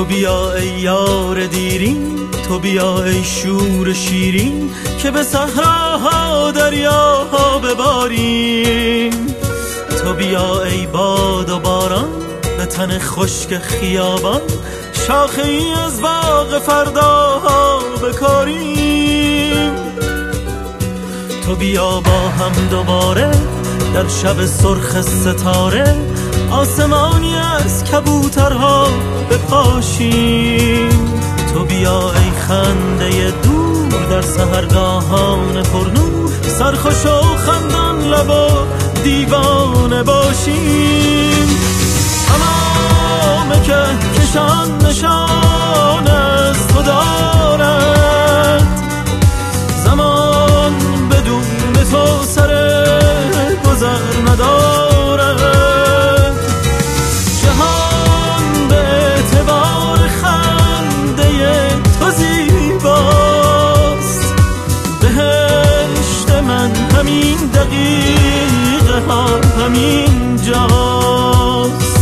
تو بیا ای یار دیرین، تو بیا ای شور شیرین، که به صحراها دریاها بباریم. تو بیا ای باد و باران، به تن خشک خیابان، شاخه ای از باغ فرداها بکاریم. تو بیا با هم دوباره در شب سرخ ستاره، آسمانی از کبوترها بپاشیم. تو بیا ای خنده دور در سحرگاهان پرنور، سرخوش و خندان لب و دیوانه باشیم. تمام کهکشان نشان از تو دارد، زمان بدون تو سر گذر ندارد. جهان به اعتبار خنده تو زیباست، بهشت من همین دقیقه ها همین جاست.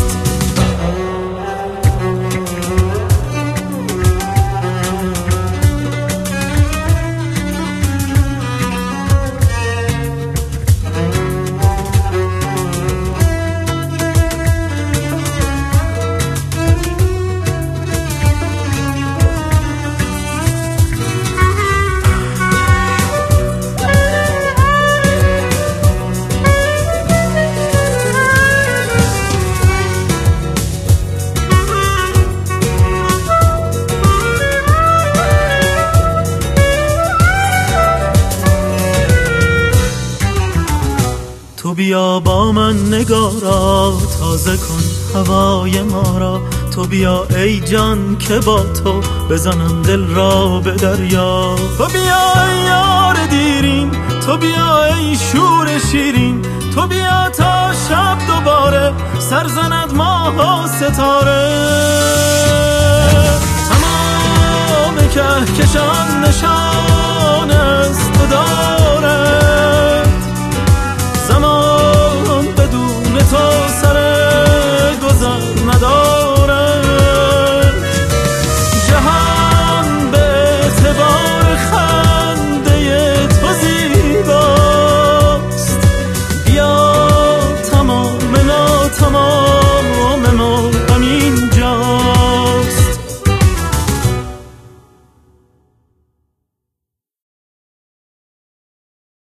تو بیا با من نگارا، تازه کن هوای ما را. تو بیا ای جان که با تو بزنم دل را به دریا. تو بیا ای یار دیرین، تو بیا ای شور شیرین، تو بیا تا شب دوباره سر زند ماه و ستاره. تمام کهکشان نشان است تو دارد،